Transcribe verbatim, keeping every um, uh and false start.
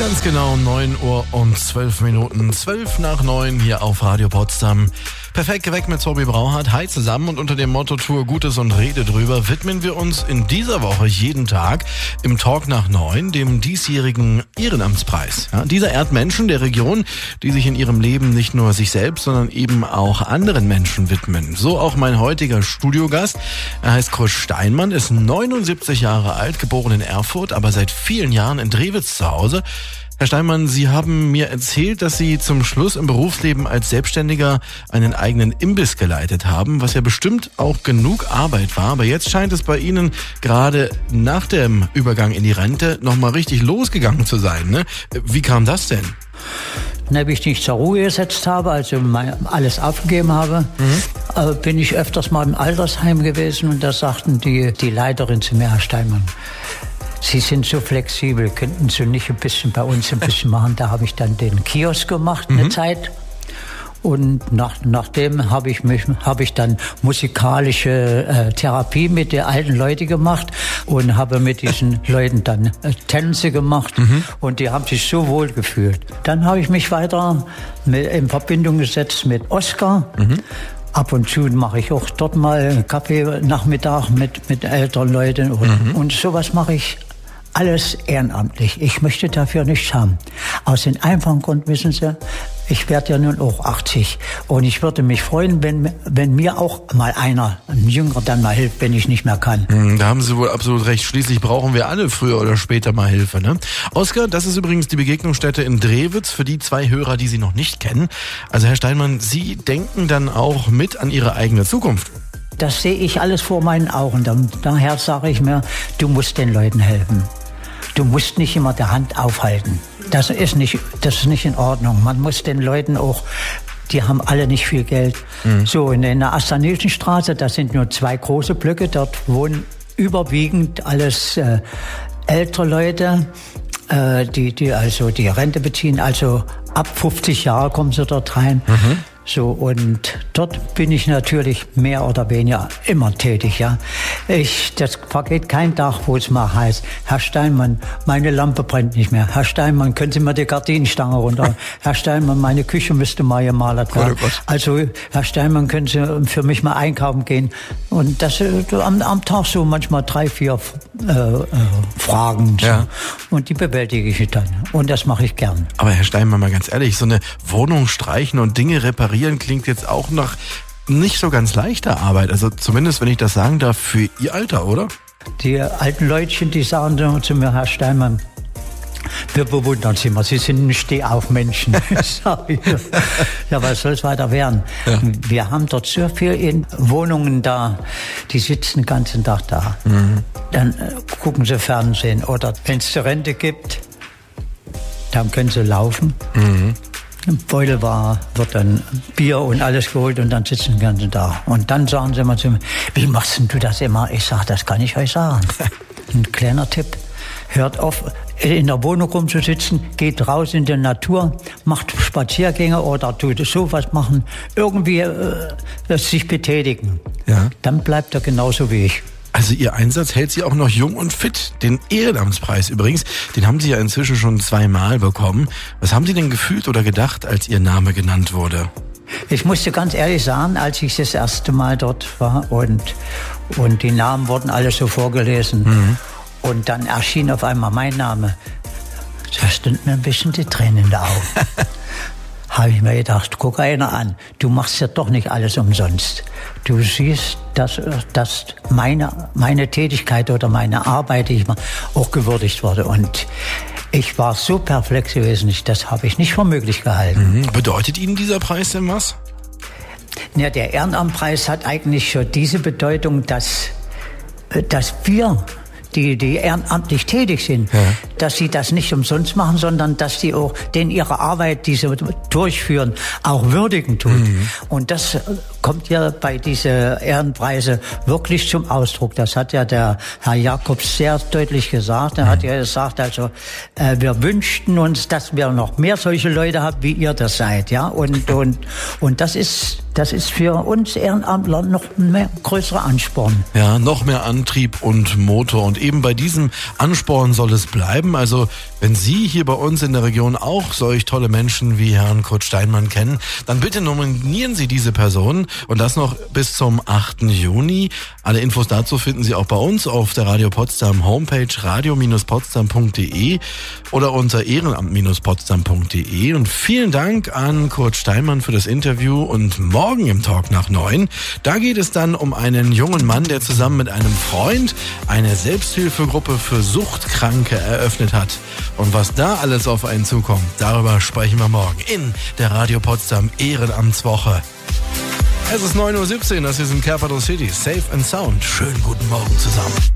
Ganz genau neun Uhr und zwölf Minuten, zwölf nach neun hier auf Radio Potsdam. Perfekt geweckt mit Tobi Brauhardt. Hi zusammen, und unter dem Motto Tue Gutes und rede drüber widmen wir uns in dieser Woche jeden Tag im Talk nach neun dem diesjährigen Ehrenamtspreis. Ja, dieser ehrt Menschen der Region, die sich in ihrem Leben nicht nur sich selbst, sondern eben auch anderen Menschen widmen. So auch mein heutiger Studiogast. Er heißt Kurt Steinmann, ist neunundsiebzig Jahre alt, geboren in Erfurt, aber seit vielen Jahren in Drewitz zu Hause. Herr Steinmann, Sie haben mir erzählt, dass Sie zum Schluss im Berufsleben als Selbstständiger einen eigenen Imbiss geleitet haben, was ja bestimmt auch genug Arbeit war. Aber jetzt scheint es bei Ihnen gerade nach dem Übergang in die Rente nochmal richtig losgegangen zu sein, ne? Wie kam das denn? Wenn ich mich zur Ruhe gesetzt habe, also alles aufgegeben habe, mhm. bin ich öfters mal im Altersheim gewesen, und da sagten die, die Leiterin zu mir, Herr Steinmann, Sie sind so flexibel, könnten Sie nicht ein bisschen bei uns ein bisschen machen? Da habe ich dann den Kiosk gemacht, eine mhm. Zeit. Und nach, nachdem habe ich mich, habe ich dann musikalische äh, Therapie mit den alten Leuten gemacht und habe mit diesen Leuten dann äh, Tänze gemacht. Mhm. Und die haben sich so wohl gefühlt. Dann habe ich mich weiter mit, in Verbindung gesetzt mit Oskar. Mhm. Ab und zu mache ich auch dort mal einen Kaffee-Nachmittag mit, mit älteren Leuten. Und, mhm. und sowas mache ich alles ehrenamtlich. Ich möchte dafür nichts haben. Aus dem einfachen Grund, wissen Sie, ich werde ja nun auch achtzig. Und ich würde mich freuen, wenn, wenn mir auch mal einer, ein Jüngerer, dann mal hilft, wenn ich nicht mehr kann. Da haben Sie wohl absolut recht. Schließlich brauchen wir alle früher oder später mal Hilfe, ne? Oskar, das ist übrigens die Begegnungsstätte in Drewitz für die zwei Hörer, die Sie noch nicht kennen. Also Herr Steinmann, Sie denken dann auch mit an Ihre eigene Zukunft. Das sehe ich alles vor meinen Augen. Daher sage ich mir, du musst den Leuten helfen. Du musst nicht immer die Hand aufhalten. Das ist nicht, das ist nicht in Ordnung. Man muss den Leuten auch, die haben alle nicht viel Geld. Mhm. So, in der Asternilchenstraße, da sind nur zwei große Blöcke. Dort wohnen überwiegend alles äh, ältere Leute, äh, die, die also die Rente beziehen. Also ab fünfzig Jahre kommen sie dort rein. Mhm. So, und dort bin ich natürlich mehr oder weniger immer tätig, ja. Ich, das vergeht kein Tag, wo es mal heißt, Herr Steinmann, meine Lampe brennt nicht mehr. Herr Steinmann, können Sie mir die Gardinenstange runter? Herr Steinmann, meine Küche müsste mal gemalert werden. Oh also, Herr Steinmann, können Sie für mich mal einkaufen gehen? Und das äh, am, am Tag so manchmal drei, vier äh, äh, Fragen. So. Ja. Und die bewältige ich dann. Und das mache ich gern. Aber Herr Steinmann, mal ganz ehrlich, so eine Wohnung streichen und Dinge reparieren klingt jetzt auch nach nicht so ganz leichter Arbeit. Also zumindest, wenn ich das sagen darf, für Ihr Alter, oder? Die alten Leutchen, die sagen zu mir, Herr Steinmann, wir bewundern Sie mal, Sie sind ein Stehaufmenschen. Ja, was soll es weiter werden? Ja. Wir haben dort so viel in Wohnungen da, die sitzen den ganzen Tag da. Mhm. Dann äh, gucken sie Fernsehen, oder wenn es zur Rente gibt, dann können sie laufen. Mhm. Im Beutel war, wird dann Bier und alles geholt, und dann sitzen den ganzen Tag. Und dann sagen sie immer zu mir, wie machst denn du das immer? Ich sage, das kann ich euch sagen. Ein kleiner Tipp, hört auf, in der Wohnung rumzusitzen, geht raus in die Natur, macht Spaziergänge oder tut sowas machen, irgendwie äh, sich betätigen. Ja. Dann bleibt er genauso wie ich. Also Ihr Einsatz hält Sie auch noch jung und fit. Den Ehrenamtspreis übrigens, den haben Sie ja inzwischen schon zweimal bekommen. Was haben Sie denn gefühlt oder gedacht, als Ihr Name genannt wurde? Ich musste ganz ehrlich sagen, als ich das erste Mal dort war und, und die Namen wurden alle so vorgelesen, mhm. und dann erschien auf einmal mein Name, da standen mir ein bisschen die Tränen in den Augen. Habe ich mir gedacht, guck einer an, du machst ja doch nicht alles umsonst. Du siehst, dass, dass meine, meine Tätigkeit oder meine Arbeit, die ich mache, auch gewürdigt wurde. Und ich war so perplex gewesen, das habe ich nicht für möglich gehalten. Mhm. Bedeutet Ihnen dieser Preis denn was? Ja, der Ehrenamtpreis hat eigentlich schon diese Bedeutung, dass, dass wir, die, die ehrenamtlich tätig sind, ja. dass sie das nicht umsonst machen, sondern dass sie auch den ihre Arbeit, die sie durchführen, auch würdigen tun. Mhm. Und das kommt ja bei diesen Ehrenpreise wirklich zum Ausdruck. Das hat ja der Herr Jakobs sehr deutlich gesagt. Er mhm. hat ja gesagt, also äh, wir wünschten uns, dass wir noch mehr solche Leute haben, wie ihr das seid. Ja, und und und das ist das ist für uns Ehrenamtler noch ein mehr größerer Ansporn. Ja, noch mehr Antrieb und Motor und eben bei diesem Ansporn soll es bleiben. Also wenn Sie hier bei uns in der Region auch solch tolle Menschen wie Herrn Kurt Steinmann kennen, dann bitte nominieren Sie diese Person und das noch bis zum achten Juni. Alle Infos dazu finden Sie auch bei uns auf der Radio Potsdam Homepage radio Bindestrich potsdam Punkt de oder unter ehrenamt Bindestrich potsdam Punkt de. Und vielen Dank an Kurt Steinmann für das Interview. Und morgen im Talk nach neun, da geht es dann um einen jungen Mann, der zusammen mit einem Freund eine Selbsthilfegruppe für Suchtkranke eröffnet hat. Und was da alles auf einen zukommt, darüber sprechen wir morgen in der Radio Potsdam Ehrenamtswoche. Es ist neun Uhr siebzehn, das hier sind Capital City, Safe and Sound. Schönen guten Morgen zusammen.